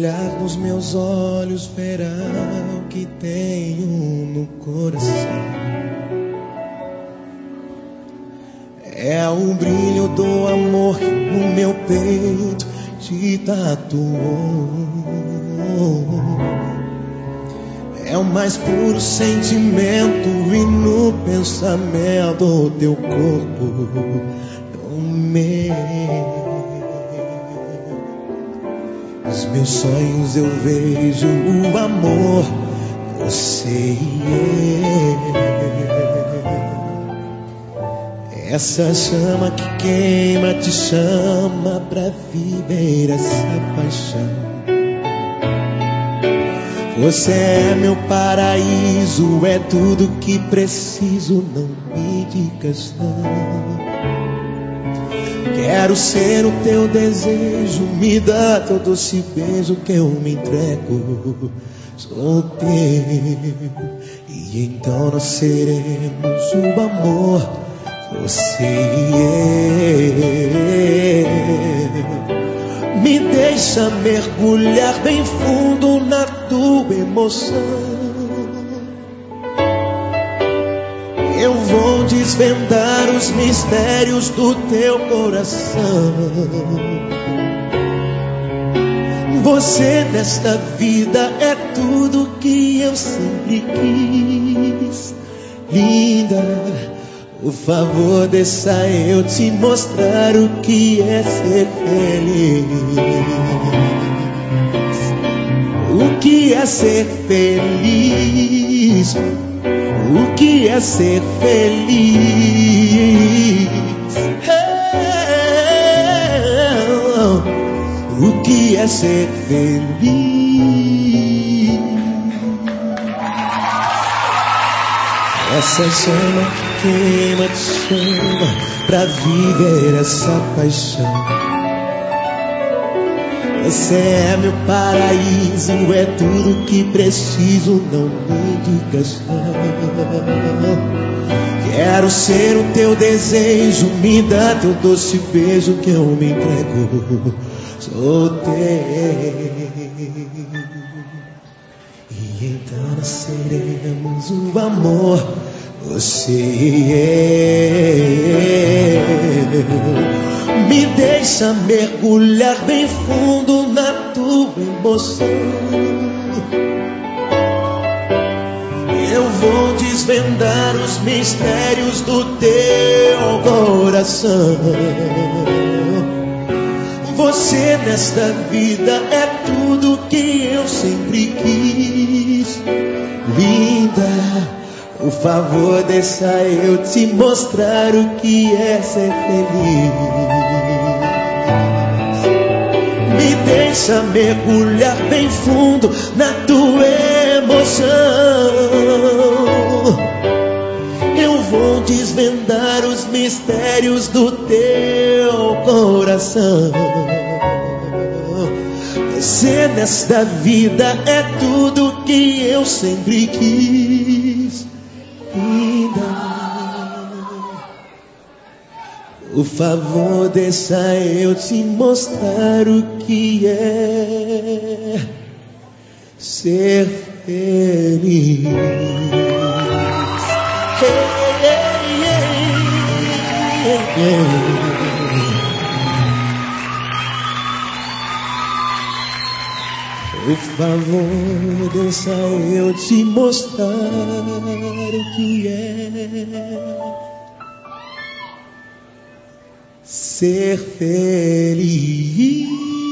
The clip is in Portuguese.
olhar nos meus olhos, verá o que tenho no coração. É o brilho do amor que no meu peito te tatuou. É o mais puro sentimento e no pensamento o teu corpo no meu. Nos meus sonhos eu vejo o amor, você e eu. Essa chama que queima te chama pra viver essa paixão. Você é meu paraíso, é tudo que preciso, não me digas não. Quero ser o teu desejo, me dá teu doce beijo que eu me entrego. Sou teu, e então nós seremos o amor, você e eu. Me deixa mergulhar bem fundo na tua emoção. Eu vou desvendar os mistérios do teu coração. Você nesta vida é tudo que eu sempre quis. Linda, por favor, deixa eu te mostrar o que é ser feliz. O que é ser feliz? O que é ser feliz? O que é ser feliz? Essa chama que queima te chama pra viver essa paixão. Você é meu paraíso, é tudo que preciso, não me digas não. Quero ser o teu desejo, me dá teu doce beijo que eu me entrego. Sou teu, e então nós seremos o amor, você e eu. Me deixa mergulhar bem fundo na tua emoção. Eu vou desvendar os mistérios do teu coração. Você nesta vida é tudo que eu sempre quis. Linda, por favor, deixa eu te mostrar o que é ser feliz. Me deixa mergulhar bem fundo na tua emoção. Eu vou desvendar os mistérios do teu coração. Você nesta vida é tudo que eu sempre quis. Por favor, deixa eu te mostrar o que é ser feliz. Por favor, deixa eu te mostrar o que é ser feliz.